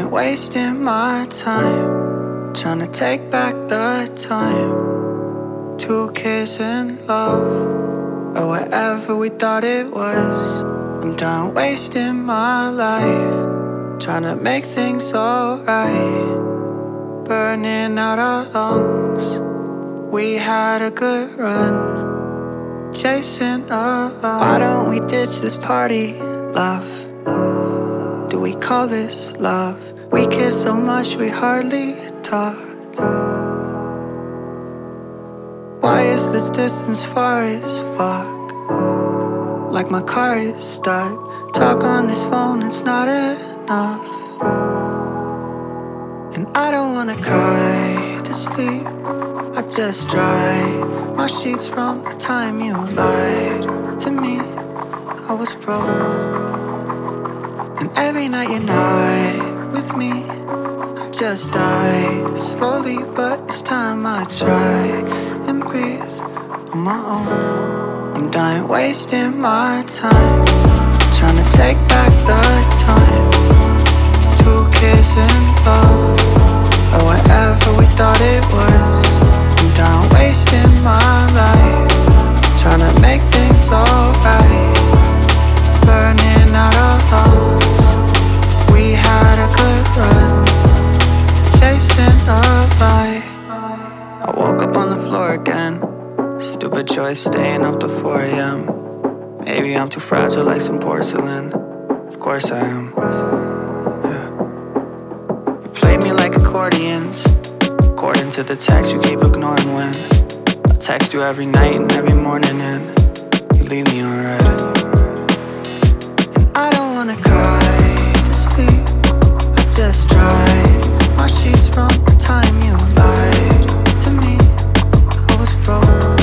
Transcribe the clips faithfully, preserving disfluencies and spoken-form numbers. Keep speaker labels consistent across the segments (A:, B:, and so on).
A: done wasting my time, trying to take back the time. Two kids in love, or whatever we thought it was. I'm done wasting my life, trying to make things alright. Burning out our lungs, we had a good run, chasing a love. Why don't we ditch this party, love? Do we call this love? We kiss so much we hardly talk. Why is this distance far as fuck? Like my car is stuck. Talk on this phone, it's not enough. And I don't wanna cry to sleep, I just dry my sheets from the time you lied to me. I was broke, and every night you're not with me, I just die slowly, but it's time I try and breathe on my own. I'm done wasting my time, trying to take back the time. Two kids in love, or whatever we thought it was. I'm done wasting my life, trying to make things alright. Burning out our lungs, we had a good run, chasing a light. I woke up on the floor again, stupid choice staying up till four a.m. Maybe I'm too fragile like some porcelain. Of course I am. Yeah. You played me like accordions, according to the text you keep ignoring when I text you every night and every morning and you leave me on red. And I don't wanna cry to sleep, I just dry my sheets from the time you lied to me. I was broke,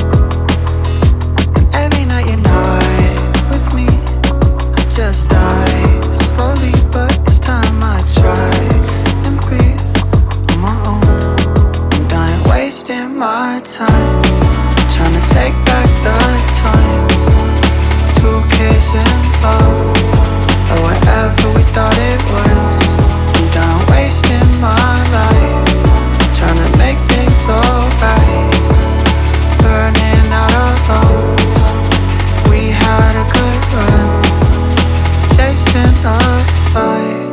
A: and every night you're not with me, I just die slowly, but it's time I try and breathe on my own. I'm done wasting my time, trying to take back the time. Two kids in love, or whatever we thought it was. I'm done wasting my life, trying to make things alright. Burning out our lungs, we had a good run, chasing a light,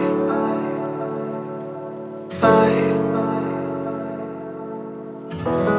A: light, light.